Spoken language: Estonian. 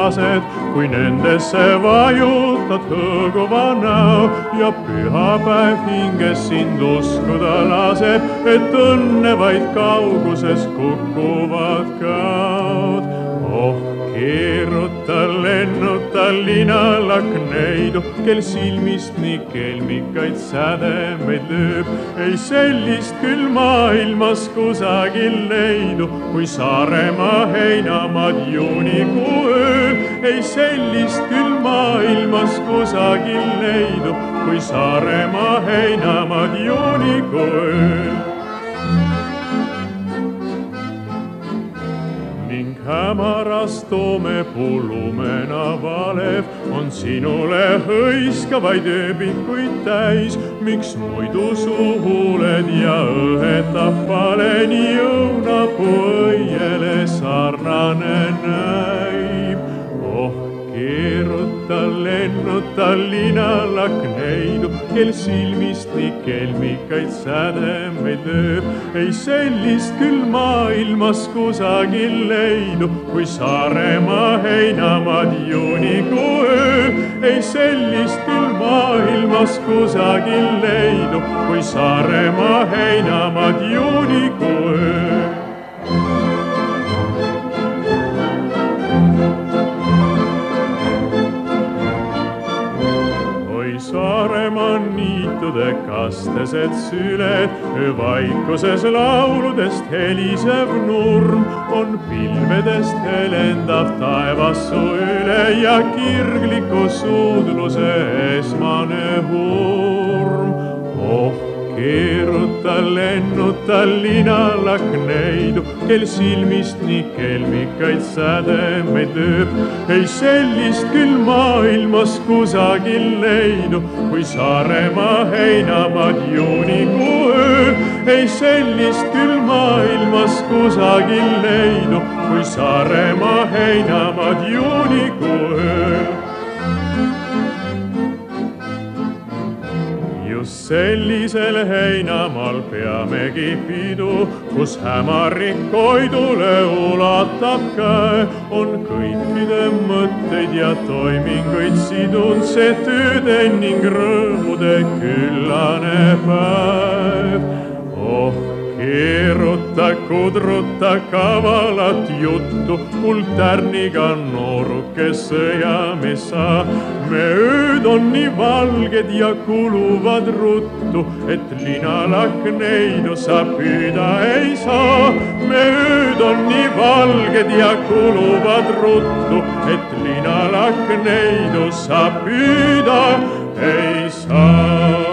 lased, kui nendesse vajutad hõõguva näo ja pühapäev hinges sind uskuda laseb, et õnne vaid kauguses kukuvad kaod. Oh, keeruta, lennuta linalakneidu, kel silmist nii kelmikaid sädemeid lööb. Ei sellist küll maailmas kusagil leidu, kui Saaremaa heinamaad juunikuu ööl. Ei sellist küll maailmas kusagil leidu, kui Saaremaa heinamaad juunikuu ööl. Ning hämaras toomepuu lumena valev on sinule hõiskavaid ööbikuid täis. Miks muidu su huuled ja õhetab paleni õunapuu õiele sarnane näib? Oh, keeruta, lennuta linalakneidu, kel silmist nii kelmikaid sädemeid lööb. Ei sellist küll maailmas kusagil leidu, kui Saaremaa heinamaad juunikuu ööl. Ei sellist küll maailmas kusagil leidu, kui Saaremaa heinamaad juunikuu ööl. Saaremaa niitude kastesed süled, öövaikuses lauludest helisev nurm on pilvedest helendav taevas su üle ja kirgliku suudluse esmane hurm. Oh, keeruta, lennuta linalakneidu, kel silmist nii kelmikaid sädemeid lööb. Ei sellist küll maailmas kusagil leidu, kui Saaremaa heinamaad juunikuu ööl. Ei sellist küll maailmas kusagil leidu, kui Saaremaa heinamaad juunikuu ööl. Just sellisel heinamaal peamegi pidu, kus hämarik Koidule ulatab käe. On kõikide mõtteid ja toiminguid sidunud see tööde ning rõõmude küllane päev. Oh, keeruta, kudruta kavalat juttu, mul tärniga nooruke sõjamees sa. Me ööd on nii valged ja kuluvad ruttu, et linalakneidu sa püüda ei saa. Me ööd on nii valged ja kuluvad ruttu, et linalakneidu sa püüda ei saa.